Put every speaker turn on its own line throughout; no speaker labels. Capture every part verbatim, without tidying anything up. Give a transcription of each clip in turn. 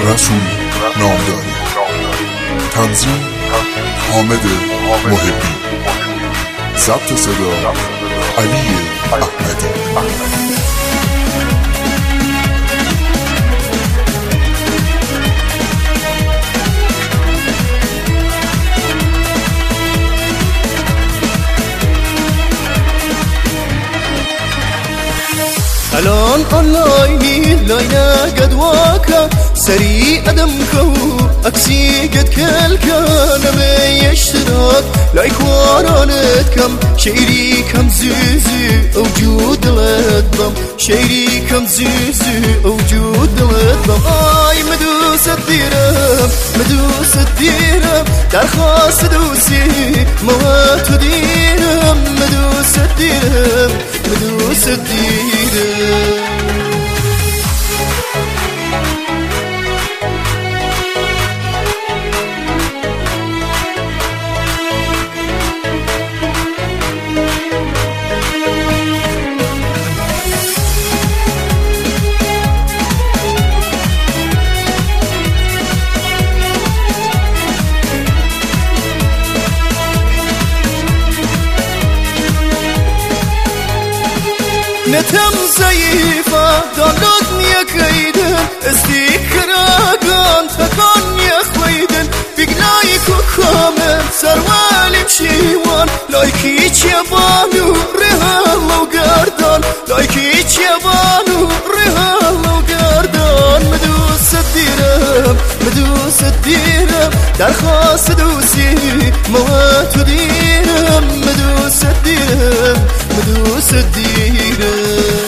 رسول نامداری، تنظیم حامد محبی، ضبط صدا علی احمدی.
الان آنلاینی لاینه قد واکا سریع ادم كو اكسي قد كلكا نمي اشتراك لايك ورانت كم شيري كم زيزي وجود الضم شيري كم زيزي وجود الضم اي مدوس الديرم مدوس الديرم درخواست دوسي موات ديرم مدوس الديرم مدوس الديرم. نتم زيفة دولت يا كيدن استيكراغان تكون يا خويدن بقلايك وكامل سروالي مشيوان لايكي تشيبانو رهال وقردان لايكي تشيبانو رهال وقردان مدوس الديرم مدوس الديرم درخواست دوسي موات ديرم مدوس الديرم مدوس الديرم.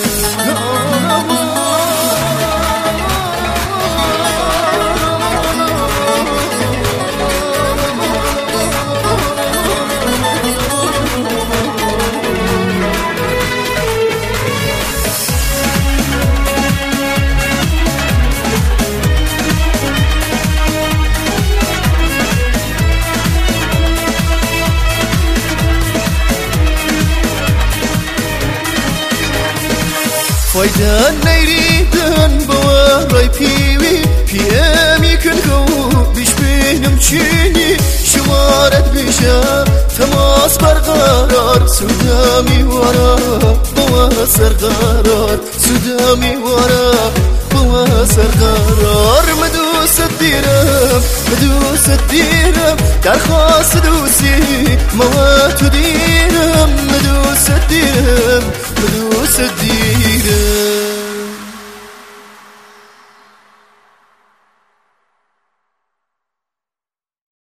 فايدان نيريدن بواراي بيوي في امي كنكو بيش بينم تشيني شمارت بيشا تماس برقرار سودامي ورا بواسر قرار سودامي ورا بواسر قرار مدوس الديرم مدوس الديرم درخواست دوسي موات ديرم مدوس الديرم مدوس الديرم.